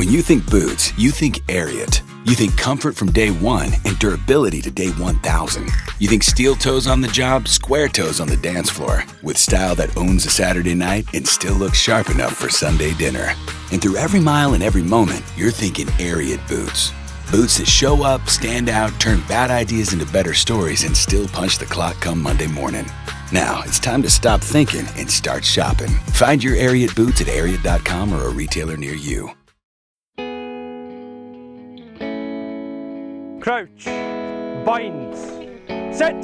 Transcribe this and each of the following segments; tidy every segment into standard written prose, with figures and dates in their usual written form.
When you think boots, you think Ariat. You think comfort from day one and durability to day 1,000. You think steel toes on the job, square toes on the dance floor, with style that owns a Saturday night and still looks sharp enough for Sunday dinner. And through every mile and every moment, you're thinking Ariat boots. Boots that show up, stand out, turn bad ideas into better stories, and still punch the clock come Monday morning. Now, it's time to stop thinking and start shopping. Find your Ariat boots at Ariat.com or a retailer near you. Crouch, bind, set.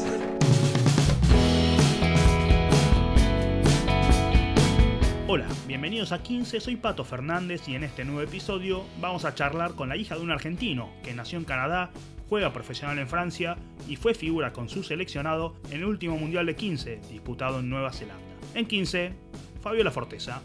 Hola, bienvenidos a 15, soy Pato Fernández y en este nuevo episodio vamos a charlar con la hija de un argentino que nació en Canadá, juega profesional en Francia y fue figura con su seleccionado en el último Mundial de 15 disputado en Nueva Zelanda. En 15, Fabiola Forteza.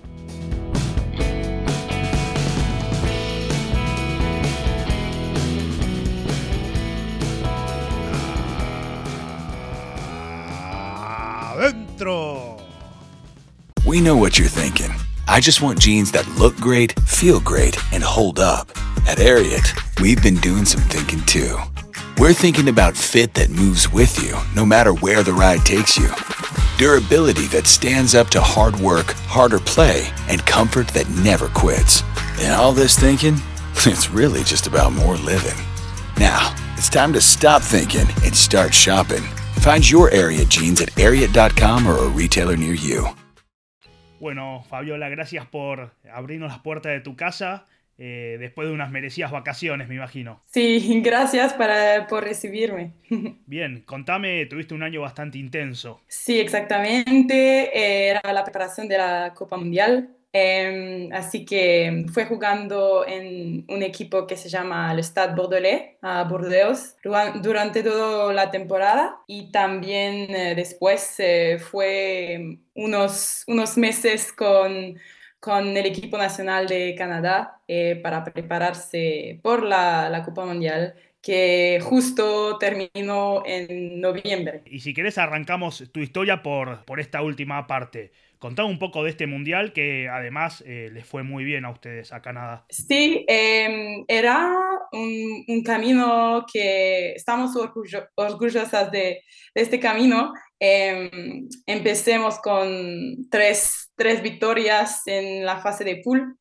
Adentro. We know what you're thinking. I just want jeans that look great, feel great, and hold up. At Ariat, we've been doing some thinking too. We're thinking about fit that moves with you, no matter where the ride takes you. Durability that stands up to hard work, harder play, and comfort that never quits. And all this thinking, it's really just about more living. Now, it's time to stop thinking and start shopping. Find your Ariat jeans at Ariat.com or a retailer near you. Bueno, Fabiola, gracias por abrirnos las puertas de tu casa después de unas merecidas vacaciones, me imagino. Sí, gracias por recibirme. Bien, contame, tuviste un año bastante intenso. Sí, exactamente. Era la preparación de la Copa Mundial. Así que fue jugando en un equipo que se llama el Stade Bordelais, a Burdeos, durante toda la temporada. Y también después fue unos meses con el equipo nacional de Canadá para prepararse por la Copa Mundial, que justo terminó en noviembre. Y si querés arrancamos tu historia por esta última parte. Contá un poco de este mundial que además les fue muy bien a ustedes, a Canadá. Sí, era un camino que estamos orgullosas de este camino. Empecemos con tres victorias en la fase de pool.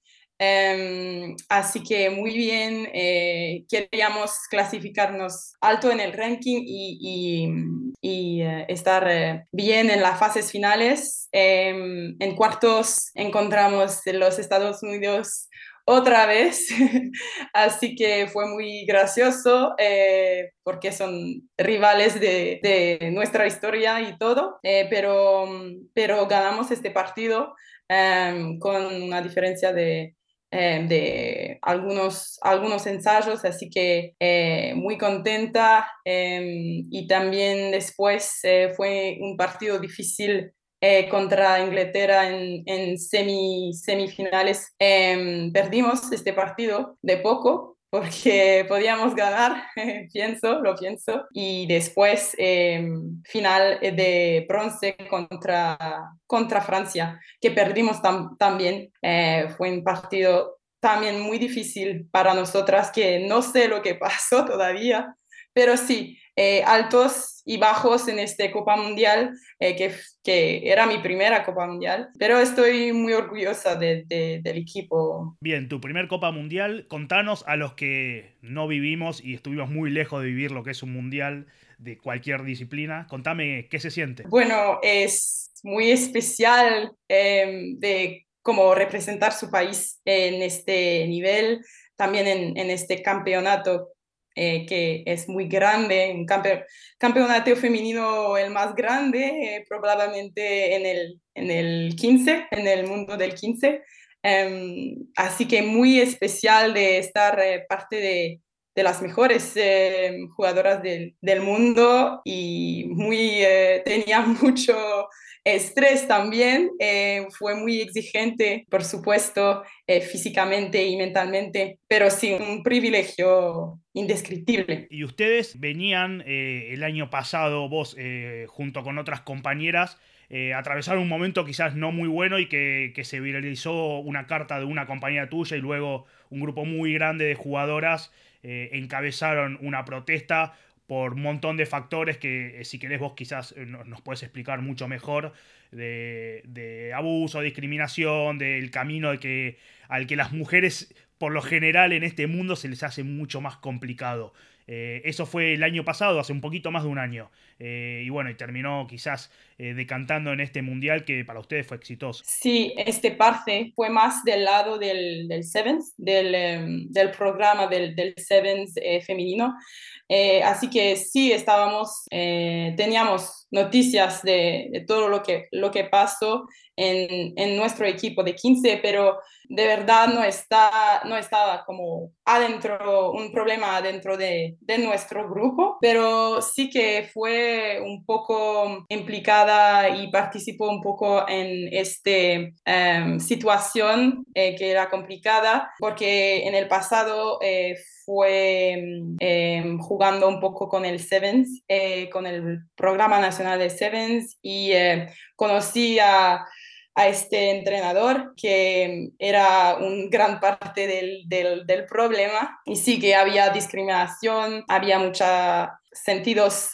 Así que muy bien, queríamos clasificarnos alto en el ranking y estar bien en las fases finales. En cuartos encontramos los Estados Unidos otra vez, así que fue muy gracioso porque son rivales de nuestra historia y todo, pero ganamos este partido con una diferencia de algunos ensayos, así que muy contenta. Y también después fue un partido difícil contra Inglaterra en semifinales. Perdimos este partido de poco porque podíamos ganar, lo pienso, y después final de bronce contra Francia, que perdimos también. Fue un partido también muy difícil para nosotras, que no sé lo que pasó todavía, pero sí, altos y bajos en esta Copa Mundial, que era mi primera Copa Mundial, pero estoy muy orgullosa del equipo. Bien, tu primer Copa Mundial, contanos a los que no vivimos y estuvimos muy lejos de vivir lo que es un mundial de cualquier disciplina. Contame qué se siente. Bueno, es muy especial de cómo representar su país en este nivel, también en este campeonato que es muy grande, un campeonato femenino el más grande, probablemente en el 15, en el mundo del 15. Así que muy especial de estar parte de las mejores jugadoras del mundo y tenía mucho estrés también, fue muy exigente, por supuesto, físicamente y mentalmente, pero sí, un privilegio indescriptible. Y ustedes venían el año pasado, vos junto con otras compañeras, atravesaron un momento quizás no muy bueno y que se viralizó una carta de una compañera tuya y luego un grupo muy grande de jugadoras encabezaron una protesta por un montón de factores que si querés vos quizás nos puedes explicar mucho mejor de abuso, discriminación, del camino al que las mujeres por lo general en este mundo se les hace mucho más complicado. Eso fue el año pasado, hace un poquito más de un año. Y bueno, y terminó quizás decantando en este mundial que para ustedes fue exitoso. Sí, este parte fue más del lado del Sevens, del programa del Sevens femenino. Así que sí, teníamos noticias de todo lo que pasó en nuestro equipo de 15, pero de verdad no estaba como adentro, un problema adentro de nuestro grupo, pero sí que fue un poco implicada y participó un poco en esta situación que era complicada, porque en el pasado fue jugando un poco con el Sevens, con el programa nacional de Sevens, y conocí a este entrenador que era un gran parte del problema, y sí que había discriminación, había muchos sentidos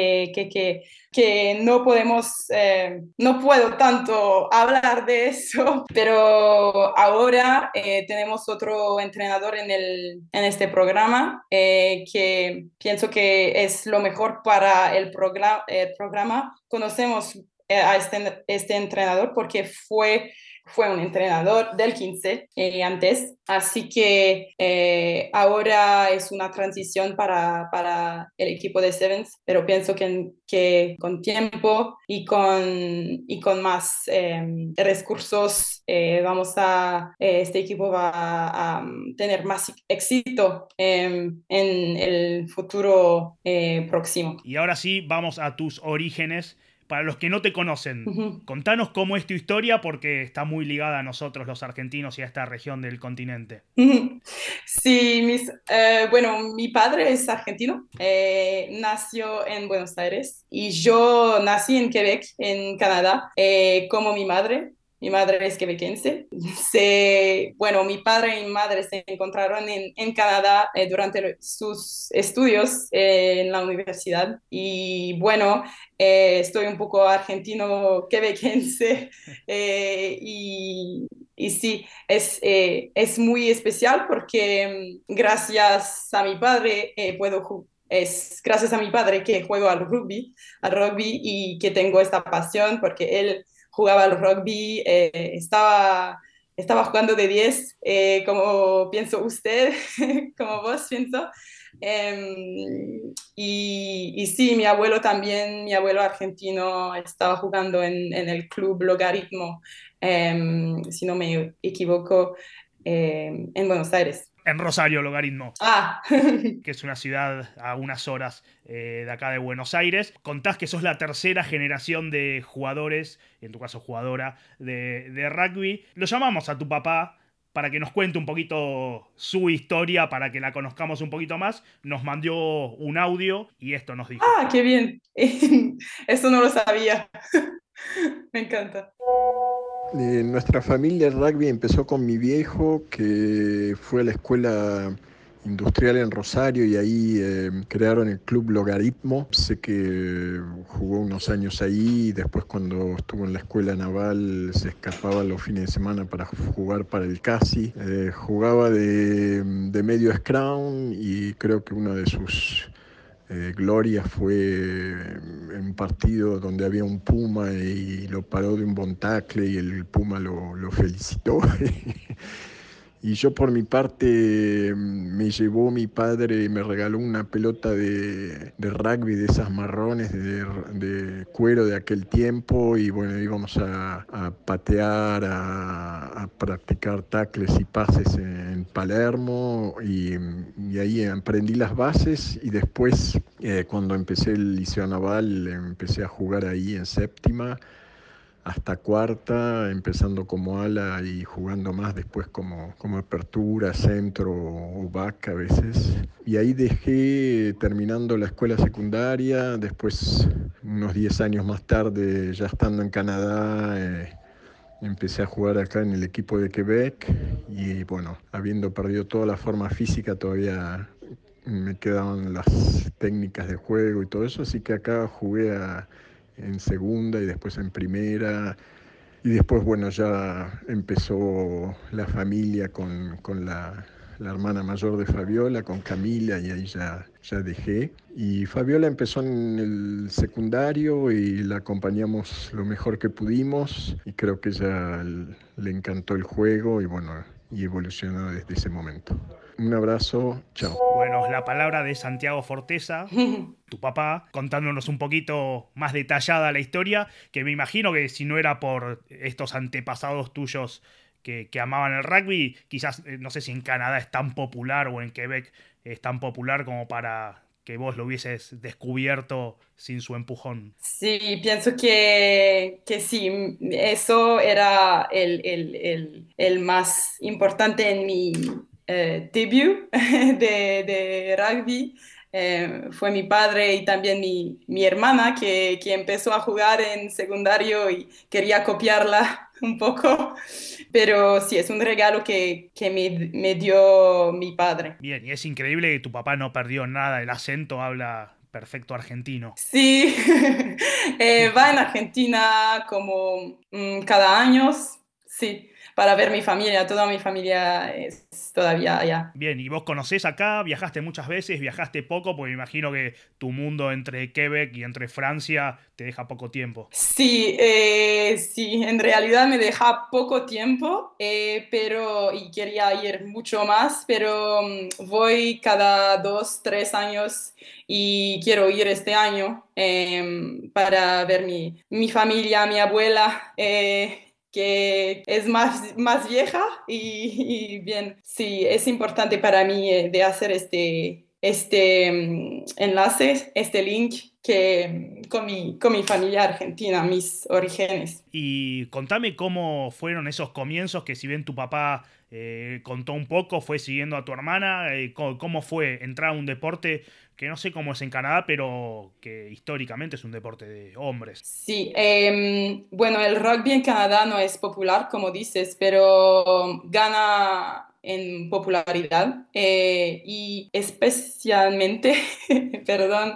que no podemos, no puedo tanto hablar de eso, pero ahora tenemos otro entrenador en este programa que pienso que es lo mejor para el programa. Conocemos a este entrenador porque fue un entrenador del 15 antes, así que ahora es una transición para el equipo de Sevens, pero pienso que con tiempo y con más recursos este equipo va a tener más éxito en el futuro próximo. Y ahora sí, vamos a tus orígenes. Para los que no te conocen, Uh-huh. contanos cómo es tu historia porque está muy ligada a nosotros los argentinos y a esta región del continente. Sí, bueno, mi padre es argentino, nació en Buenos Aires y yo nací en Quebec, en Canadá, como mi madre. Mi madre es quebequense. Bueno, mi padre y mi madre se encontraron en Canadá durante sus estudios en la universidad. Y bueno, estoy un poco argentino-quebequense. Y sí, es muy especial porque gracias a mi padre es gracias a mi padre que juego al rugby y que tengo esta pasión porque él jugaba al rugby, estaba jugando de 10 como pienso usted, como vos pienso. Y sí, mi abuelo también, mi abuelo argentino estaba jugando en el club Logaritmo, si no me equivoco, en Buenos Aires. En Rosario, Logaritmo, Ah, que es una ciudad a unas horas de acá de Buenos Aires. Contás que sos la tercera generación de jugadores, en tu caso jugadora, de rugby. Lo llamamos a tu papá para que nos cuente un poquito su historia, para que la conozcamos un poquito más. Nos mandó un audio y esto nos dijo. qué bien. Eso no lo sabía. Me encanta. Nuestra familia el rugby empezó con mi viejo, que fue a la escuela industrial en Rosario y ahí crearon el club Logaritmo. Sé que jugó unos años ahí y después cuando estuvo en la escuela naval se escapaba los fines de semana para jugar para el CASI. Jugaba de medio scrum y creo que una de sus gloria fue en un partido donde había un puma y lo paró de un bon tackle y el puma lo felicitó. Y yo por mi parte me llevó mi padre y me regaló una pelota de rugby de esas marrones de cuero de aquel tiempo y bueno, íbamos a patear, a practicar tackles y pases en Palermo y ahí aprendí las bases y después cuando empecé el Liceo Naval empecé a jugar ahí en séptima hasta cuarta, empezando como ala y jugando más después como apertura, centro o back a veces. Y ahí dejé terminando la escuela secundaria, después unos 10 años más tarde, ya estando en Canadá, empecé a jugar acá en el equipo de Quebec y bueno, habiendo perdido toda la forma física, todavía me quedaban las técnicas de juego y todo eso, así que acá en segunda y después en primera. Y después, bueno, ya empezó la familia con la hermana mayor de Fabiola, con Camila, y ahí ya dejé. Y Fabiola empezó en el secundario y la acompañamos lo mejor que pudimos y creo que ella le encantó el juego y bueno, y evolucionó desde ese momento. Un abrazo, chao. Bueno, la palabra de Santiago Forteza, tu papá, contándonos un poquito más detallada la historia, que me imagino que si no era por estos antepasados tuyos que amaban el rugby, quizás, no sé si en Canadá es tan popular o en Quebec es tan popular como para que vos lo hubieses descubierto sin su empujón. Sí, pienso que sí, eso era el más importante en mi debut de rugby. Fue mi padre y también mi hermana que empezó a jugar en secundario y quería copiarla un poco, pero sí, es un regalo que me dio mi padre. Bien, y es increíble que tu papá no perdió nada, el acento habla perfecto argentino. Sí, va en Argentina como cada año, sí, para ver mi familia, toda mi familia es todavía allá. Bien, ¿y vos conocés acá? ¿Viajaste muchas veces? ¿Viajaste poco? Porque me imagino que tu mundo entre Quebec y entre Francia te deja poco tiempo. Sí, sí, en realidad me deja poco tiempo, pero y quería ir mucho más, pero voy cada 2, 3 años y quiero ir este año para ver mi familia, mi abuela. Que es más vieja y bien, sí, es importante para mí de hacer este enlace, este link con mi familia argentina, mis orígenes. Y contame cómo fueron esos comienzos que si bien tu papá contó un poco, fue siguiendo a tu hermana, cómo fue entrar a un deporte que no sé cómo es en Canadá, pero que históricamente es un deporte de hombres. Sí, bueno, el rugby en Canadá no es popular, como dices, pero gana en popularidad y especialmente, perdón,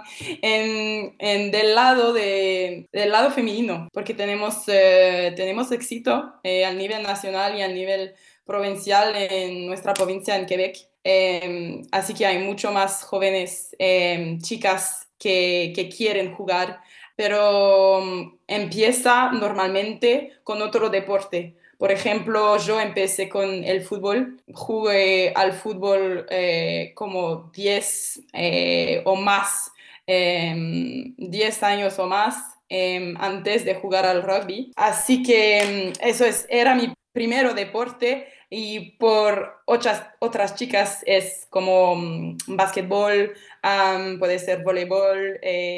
del lado femenino, porque tenemos éxito al nivel nacional y al nivel provincial en nuestra provincia en Quebec. Así que hay mucho más jóvenes chicas que quieren jugar, pero empieza normalmente con otro deporte. Por ejemplo, yo empecé con el fútbol, jugué al fútbol como 10 o más, 10 años o más antes de jugar al rugby. Así que era mi primero deporte y por otras chicas es como básquetbol, puede ser voleibol.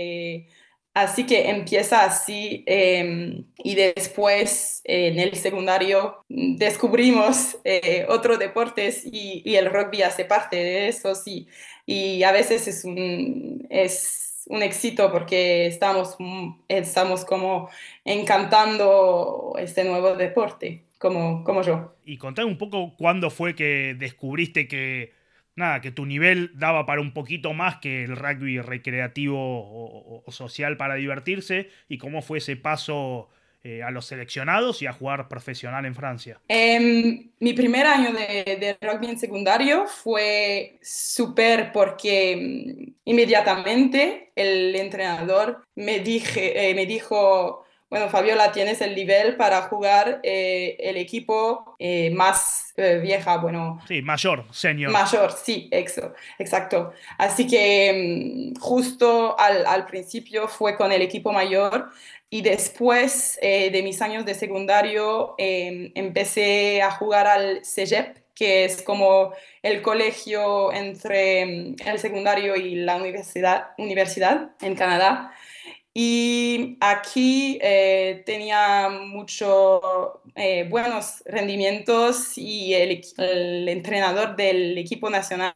Así que empieza así y después en el secundario descubrimos otros deportes y el rugby hace parte de eso, sí. Y a veces es un éxito porque estamos como encantando este nuevo deporte, como yo. Y contame un poco cuándo fue que descubriste que, nada, que tu nivel daba para un poquito más que el rugby recreativo o social para divertirse, y cómo fue ese paso a los seleccionados y a jugar profesional en Francia. Mi primer año de rugby en secundario fue súper porque inmediatamente el entrenador me dijo, bueno, Fabiola, tienes el nivel para jugar el equipo más vieja, bueno, Sí, mayor, senior. mayor, sí, exacto. Así que justo al principio fue con el equipo mayor y después de mis años de secundario empecé a jugar al CEGEP, que es como el colegio entre el secundario y la universidad en Canadá. Y aquí tenía muchos buenos rendimientos y el entrenador del equipo nacional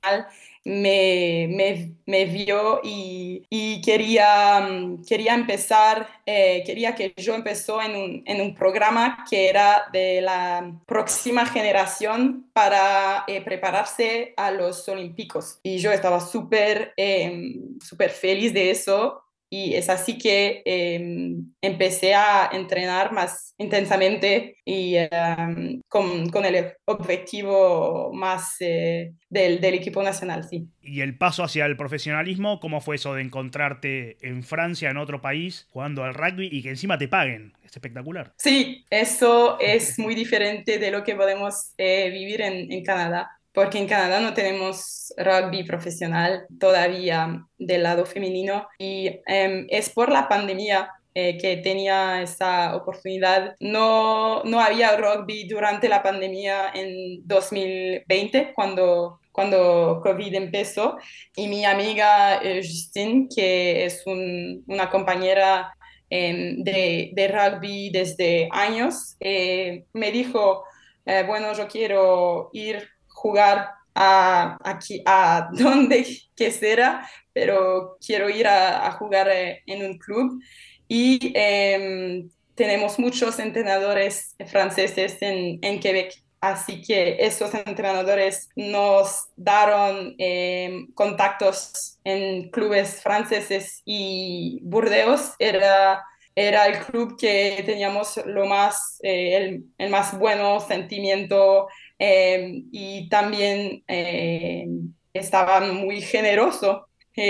me vio y quería, quería empezar, quería que yo empezó en un programa que era de la próxima generación para prepararse a los Olímpicos. Y yo estaba súper feliz de eso. Y es así que empecé a entrenar más intensamente y con el objetivo más del equipo nacional, sí. Y el paso hacia el profesionalismo, ¿cómo fue eso de encontrarte en Francia, en otro país, jugando al rugby y que encima te paguen? Es espectacular. Sí, eso es muy diferente de lo que podemos vivir en Canadá, porque en Canadá no tenemos rugby profesional todavía del lado femenino y es por la pandemia que tenía esa oportunidad. No había rugby durante la pandemia en 2020, cuando COVID empezó, y mi amiga Justine, que es una compañera de rugby desde años, me dijo, bueno, yo quiero ir jugar aquí, a donde que sea, pero quiero ir a jugar en un club. Y tenemos muchos entrenadores franceses en Quebec. Así que esos entrenadores nos dieron contactos en clubes franceses y Burdeos era el club que teníamos lo más, el más bueno sentimiento y también estaban muy generosos,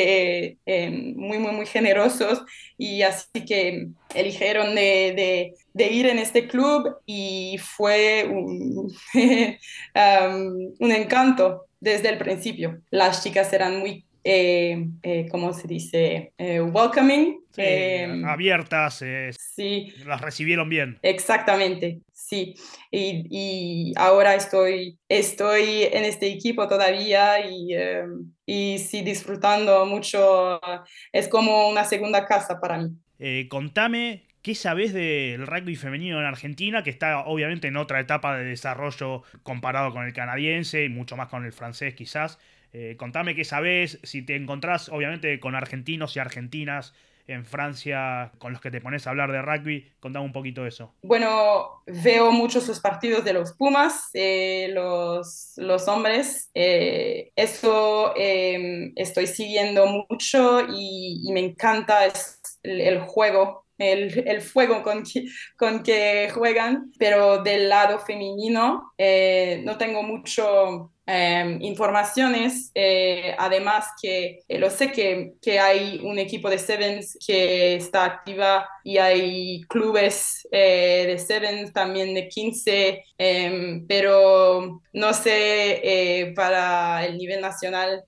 muy generosos y así que eligieron de ir en este club y fue un encanto desde el principio. Las chicas eran muy, ¿cómo se dice? Welcoming. Sí, abiertas, Sí, las recibieron bien. exactamente, sí. Y ahora estoy en este equipo todavía y sí, disfrutando mucho. Es como una segunda casa para mí. Contame, ¿qué sabés del rugby femenino en Argentina? Que está obviamente en otra etapa de desarrollo comparado con el canadiense y mucho más con el francés quizás. Contame qué sabés, si te encontrás obviamente con argentinos y argentinas en Francia con los que te pones a hablar de rugby, contame un poquito de eso. Bueno, veo muchos los partidos de los Pumas, los hombres. Eso estoy siguiendo mucho y me encanta el juego, el fuego con que juegan, pero del lado femenino no tengo mucho informaciones, además que lo sé que hay un equipo de Sevens que está activa y hay clubes de Sevens también de 15, pero no sé para el nivel nacional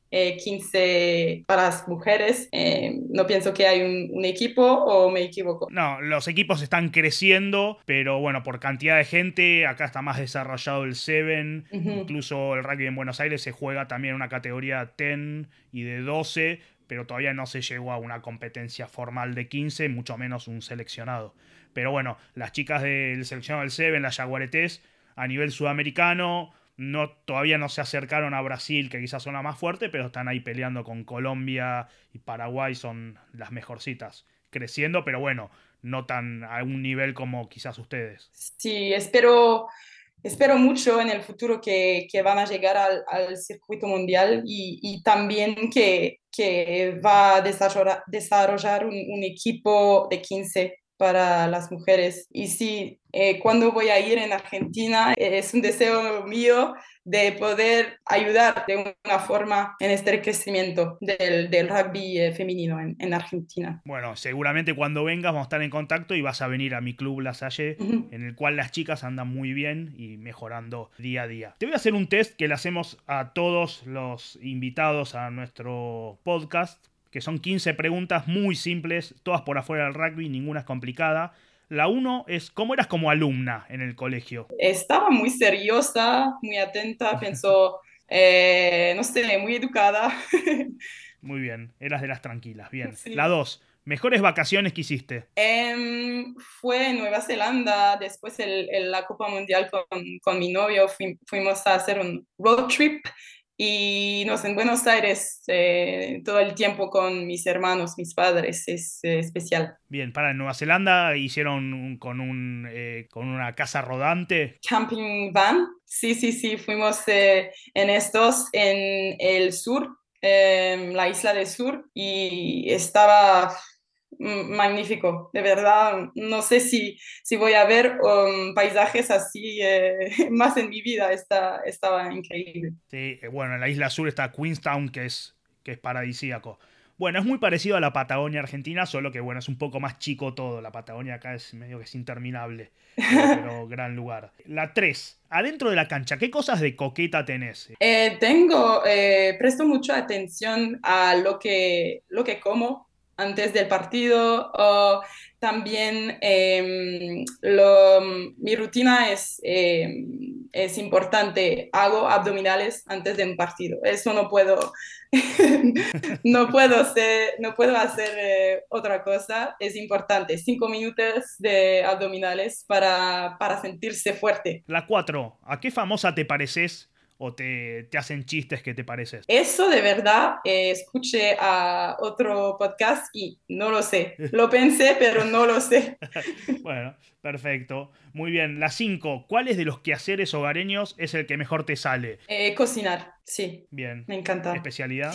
15 para las mujeres, no pienso que hay un equipo o me equivoco. No, los equipos están creciendo, pero bueno, por cantidad de gente, acá está más desarrollado el Seven, Ujú. incluso el rugby en Buenos Aires se juega también una categoría 10 y de 12, pero todavía no se llegó a una competencia formal de 15, mucho menos un seleccionado. Pero bueno, las chicas del seleccionado del Seven, las Jaguaretés, a nivel sudamericano, todavía no se acercaron a Brasil, que quizás son la más fuerte, pero están ahí peleando con Colombia y Paraguay, son las mejorcitas creciendo, pero bueno, no tan a un nivel como quizás ustedes. Sí, espero mucho en el futuro que van a llegar al circuito mundial y también que va a desarrollar un equipo de 15 para las mujeres. Y sí, cuando voy a ir en Argentina, es un deseo mío de poder ayudar de una forma en este crecimiento del rugby femenino en Argentina. Bueno, seguramente cuando vengas vamos a estar en contacto y vas a venir a mi club La Salle, Ujú. en el cual las chicas andan muy bien y mejorando día a día. Te voy a hacer un test que le hacemos a todos los invitados a nuestro podcast, que son 15 preguntas muy simples, todas por afuera del rugby, ninguna es complicada. La uno es, ¿cómo eras como alumna en el colegio? Estaba muy seriosa, muy atenta, pensó, no sé, muy educada. Muy bien, eras de las tranquilas. Bien. La Sí. dos, ¿Mejores vacaciones que hiciste? Fue en Nueva Zelanda, después la Copa Mundial con mi novio, fuimos a hacer un road trip y nos en Buenos Aires todo el tiempo con mis hermanos, mis padres, es especial. Bien, en Nueva Zelanda hicieron con una casa rodante. Camping van, sí, sí, sí, fuimos en el sur, la isla del sur, y estaba magnífico, de verdad. No sé si voy a ver paisajes así más en mi vida, estaba increíble. Sí, bueno, en la isla sur está Queenstown, que es paradisíaco. Bueno, es muy parecido a la Patagonia Argentina, solo que bueno, es un poco más chico todo. La Patagonia acá es medio que es interminable, pero gran lugar. La 3, adentro de la cancha, ¿qué cosas de coqueta tenés? Presto mucha atención a lo que como antes del partido. O también mi rutina es importante. Hago abdominales antes de un partido. Eso no puedo, no puedo hacer otra cosa. Es importante. 5 minutos de abdominales para sentirse fuerte. La 4, ¿a qué famosa te pareces o te hacen chistes que te pareces? Eso de verdad, escuché a otro podcast y no lo sé. Lo pensé, pero no lo sé. Bueno, perfecto. Muy bien. La 5, ¿cuáles de los quehaceres hogareños es el que mejor te sale? Cocinar, sí, Bien. me encanta. ¿Especialidad?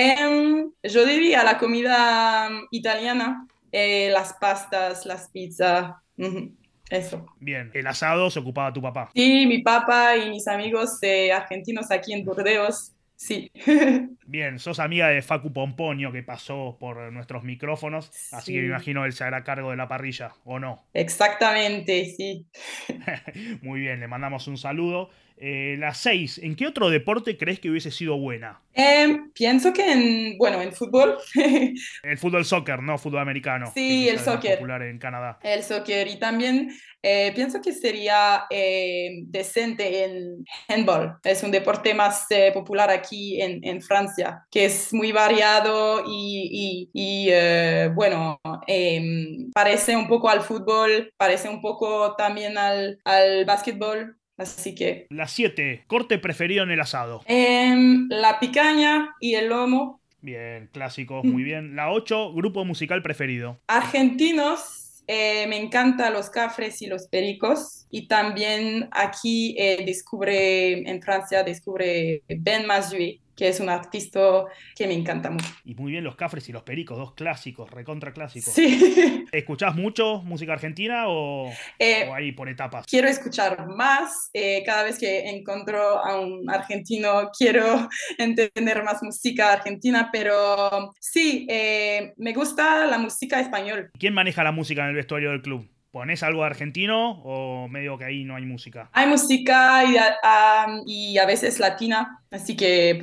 Yo diría la comida italiana, las pastas, las pizzas, ujú, eso. Bien. ¿El asado se ocupaba tu papá? Sí, mi papá y mis amigos argentinos aquí en Burdeos, sí. Bien, sos amiga de Facu Pomponio que pasó por nuestros micrófonos, así que me Sí, imagino él se hará cargo de la parrilla, ¿o no? exactamente, sí. Muy bien, le mandamos un saludo. La 6, ¿en qué otro deporte crees que hubiese sido buena? Pienso que en fútbol, El fútbol soccer, no fútbol americano, que sí, el quizás es más soccer. popular en Canadá. El soccer y también pienso que sería decente en handball. Es un deporte más popular aquí en Francia, que es muy variado y bueno, parece un poco al fútbol, parece un poco también al básquetbol. Así que La 7, corte preferido en el asado. la picaña y el lomo. Bien, clásicos, muy bien. La 8, grupo musical preferido. Argentinos, me encantan los cafres y los pericos. Y también aquí en Francia, descubre Ben Mazué, que es un artista que me encanta mucho. Y muy bien los cafres y los pericos, dos clásicos, recontra clásicos. Sí. ¿Escuchás mucho música argentina o Eh, ahí por etapas? Quiero escuchar más. Cada vez que encuentro a un argentino, quiero entender más música argentina, pero sí, me gusta la música española. ¿Quién maneja la música en el vestuario del club? ¿Ponés algo argentino o medio que ahí no hay música? Hay música y a veces latina, así que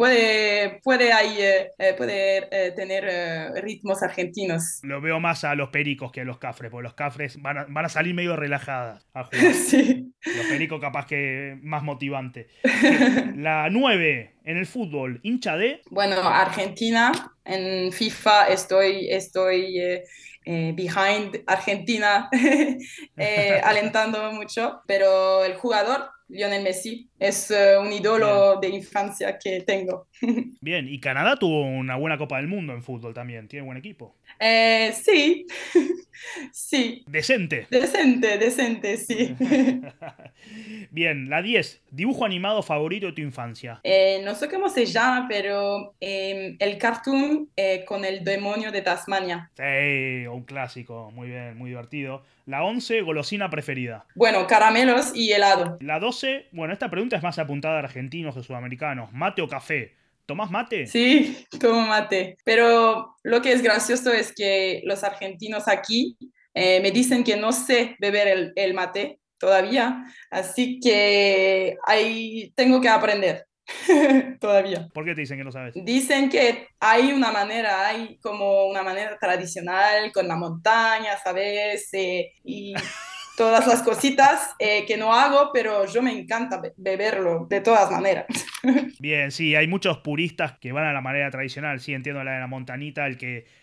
puede tener ritmos argentinos. Lo veo más a los pericos que a los cafres, porque los cafres van a salir medio relajadas a jugar. Sí. Los pericos capaz que más motivante. La 9 en el fútbol, hincha de... Bueno, Argentina, en FIFA estoy behind Argentina, alentando mucho, pero el jugador, Lionel Messi, es un Bien, ídolo de infancia que tengo. bien. Y Canadá tuvo una buena Copa del Mundo en fútbol también. Tiene buen equipo. Sí, sí, Decente. decente, decente, sí. Bien, la 10, dibujo animado favorito de tu infancia. No sé cómo se llama, pero el cartoon con el demonio de Tasmania. Sí, un clásico. Muy bien, muy divertido. La 11, golosina preferida. Bueno, caramelos y helado. La 12, bueno, esta pregunta es más apuntada a argentinos que sudamericanos. ¿Mate o café? ¿Tomás mate? Sí, tomo mate. Pero lo que es gracioso es que los argentinos aquí me dicen que no sé beber el mate todavía, así que ahí tengo que aprender todavía. ¿Por qué te dicen que no sabes? Dicen que hay como una manera tradicional con la montaña, ¿sabes? Y todas las cositas que no hago, pero yo me encanta beberlo de todas maneras. Bien, sí, hay muchos puristas que van a la manera tradicional. Sí, entiendo la de la montanita, el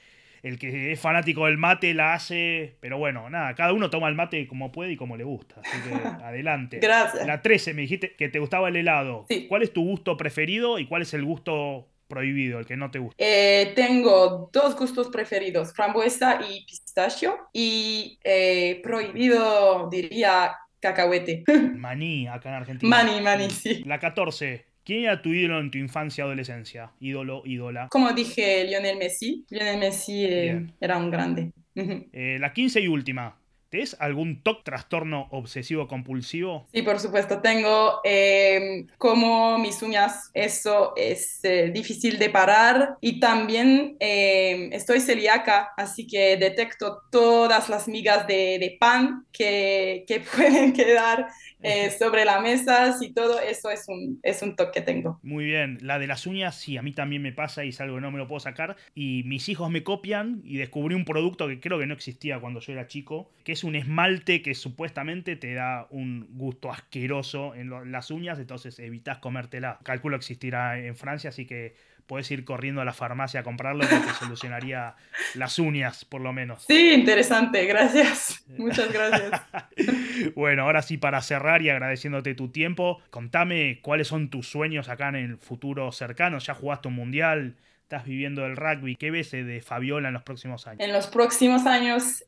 el que es fanático del mate la hace, pero bueno, nada, cada uno toma el mate como puede y como le gusta, así que adelante. Gracias. La 13, me dijiste que te gustaba el helado. Sí. ¿Cuál es tu gusto preferido y cuál es el gusto prohibido, el que no te gusta? Tengo dos gustos preferidos, frambuesa y pistacho, y prohibido diría cacahuete. Maní, acá en Argentina. Mani, sí. La 14. ¿Quién era tu ídolo en tu infancia o adolescencia? Ídolo, ídola. Como dije, Lionel Messi. Lionel Messi Bien. era un grande. La 15 y última. ¿Tenés algún TOC, trastorno obsesivo compulsivo? Sí, por supuesto, tengo como mis uñas, eso es difícil de parar y también estoy celíaca, así que detecto todas las migas de pan que pueden quedar sobre la mesa y todo eso es un toque que tengo. Muy bien. La de las uñas, sí, a mí también me pasa y es algo que no me lo puedo sacar. Y mis hijos me copian y descubrí un producto que creo que no existía cuando yo era chico, que es un esmalte que supuestamente te da un gusto asqueroso en las uñas, entonces evitas comértela. Calculo que existirá en Francia, así que podés ir corriendo a la farmacia a comprarlo que te solucionaría las uñas, por lo menos. Sí, interesante, gracias. Muchas gracias. Bueno, ahora sí, para cerrar y agradeciéndote tu tiempo, contame cuáles son tus sueños acá en el futuro cercano. ¿Ya jugaste un mundial? ¿Estás viviendo el rugby? ¿Qué ves de Fabiola en los próximos años? En los próximos años,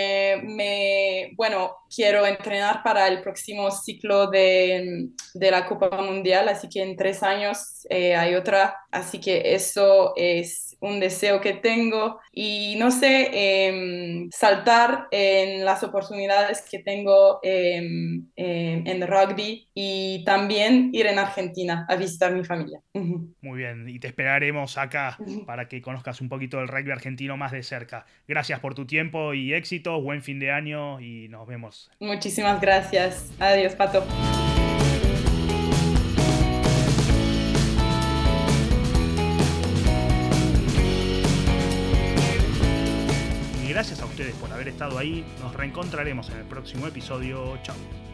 quiero entrenar para el próximo ciclo de la Copa Mundial, así que en 3 años hay otra, así que eso es un deseo que tengo y no sé, saltar en las oportunidades que tengo en rugby y también ir en Argentina a visitar mi familia. Muy bien, y te esperaremos acá para que conozcas un poquito del rugby argentino más de cerca. Gracias por tu tiempo y éxitos, buen fin de año y nos vemos. Muchísimas gracias. Adiós, Pato. Y gracias a ustedes por haber estado ahí. Nos reencontraremos en el próximo episodio. Chao.